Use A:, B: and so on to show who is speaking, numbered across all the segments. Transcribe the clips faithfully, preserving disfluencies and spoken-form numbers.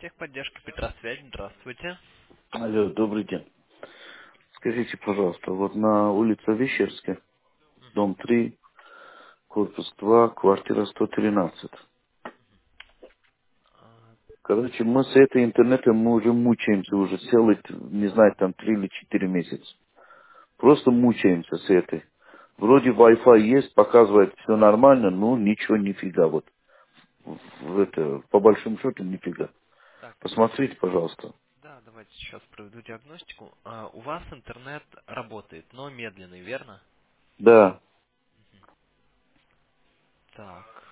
A: Техподдержка Петросвязь, здравствуйте.
B: Алло, добрый день. Скажите, пожалуйста, вот на улице Вещерская, дом три, корпус два, квартира сто тринадцать.
A: А,
B: Короче, мы с этой интернетом мы уже мучаемся, уже целых, не знаю, там три или четыре месяца. Просто мучаемся с этой. Вроде Wi-Fi есть, показывает все нормально, но ничего, нифига. Вот в это, по большому счету, нифига.
A: Так,
B: Посмотрите, пожалуйста.
A: да, давайте сейчас проведу диагностику. А, у вас интернет работает, но медленный, верно?
B: Да.
A: Так,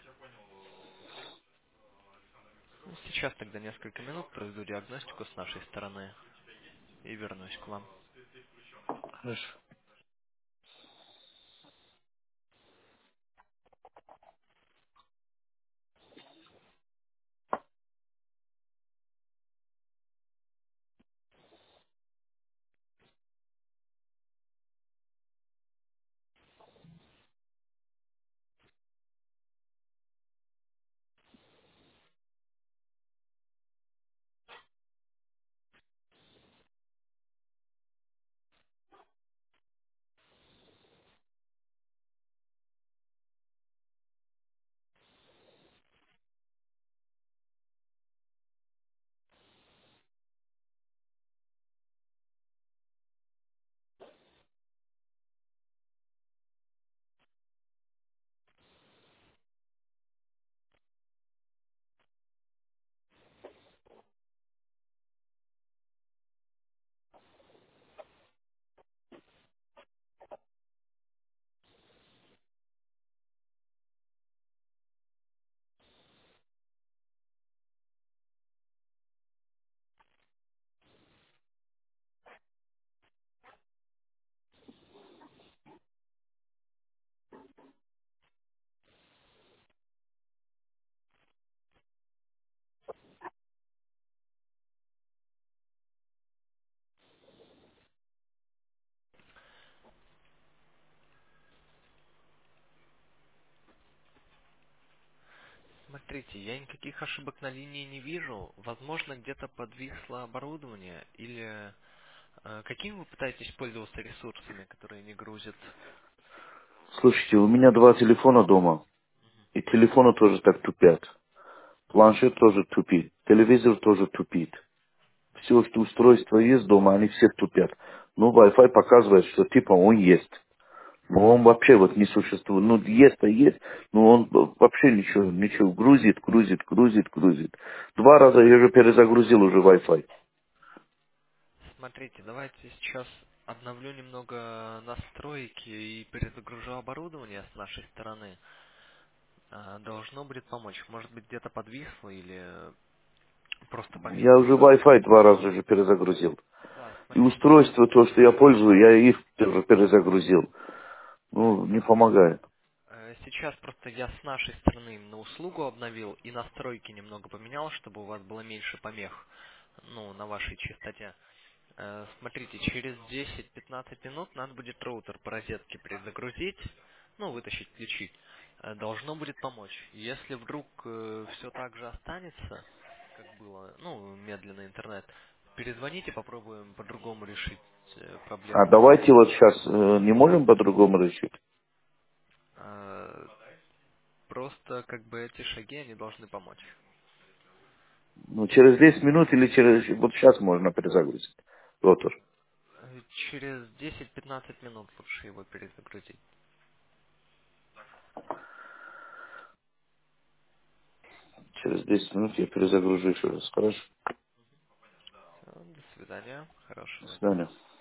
A: ну, сейчас тогда несколько минут проведу диагностику с нашей стороны и вернусь к вам.
B: Хорошо.
A: Смотрите, я никаких ошибок на линии не вижу. Возможно, где-то подвисло оборудование или... а, какими вы пытаетесь пользоваться ресурсами, которые не грузят?
B: Слушайте, у меня два телефона дома, и телефоны тоже так тупят. Планшет тоже тупит, телевизор тоже тупит. Все, что устройство есть дома, они все тупят. Ну, Wi-Fi показывает, что типа он есть. Но он вообще вот не существует. Ну, есть-то есть, но он вообще ничего, ничего грузит, грузит, грузит, грузит. Два раза я уже перезагрузил уже Wi-Fi.
A: Смотрите, давайте сейчас обновлю немного настройки и перезагружу оборудование с нашей стороны. А, Должно будет помочь. Может быть, где-то подвисло или просто
B: Я
A: помедлило.
B: уже Wi-Fi два раза уже перезагрузил.
A: Да,
B: И
A: смотрите.
B: устройство, то, что я пользую, я их тоже перезагрузил. Ну, не помогает.
A: э, Сейчас просто я с нашей стороны именно услугу обновил и настройки немного поменял, чтобы у вас было меньше помех, ну, на вашей частоте. Э, Смотрите, через десять-пятнадцать минут надо будет роутер по розетке перезагрузить, ну, вытащить, включить. Э, Должно будет помочь. Если вдруг все так же останется, как было, ну, медленный интернет, перезвоните, попробуем по-другому решить э,
B: А
A: проблему.
B: давайте вот сейчас э, не можем по-другому решить.
A: Э, Просто как бы эти шаги, они должны помочь.
B: Ну, через десять минут или через... Вот сейчас можно перезагрузить. Ротор.
A: Э, Через десять-пятнадцать минут лучше его перезагрузить.
B: Через десять минут я перезагружу еще раз. Хорошо?
A: Всё, до свидания,
B: До
A: хорошего дня.
B: свидания.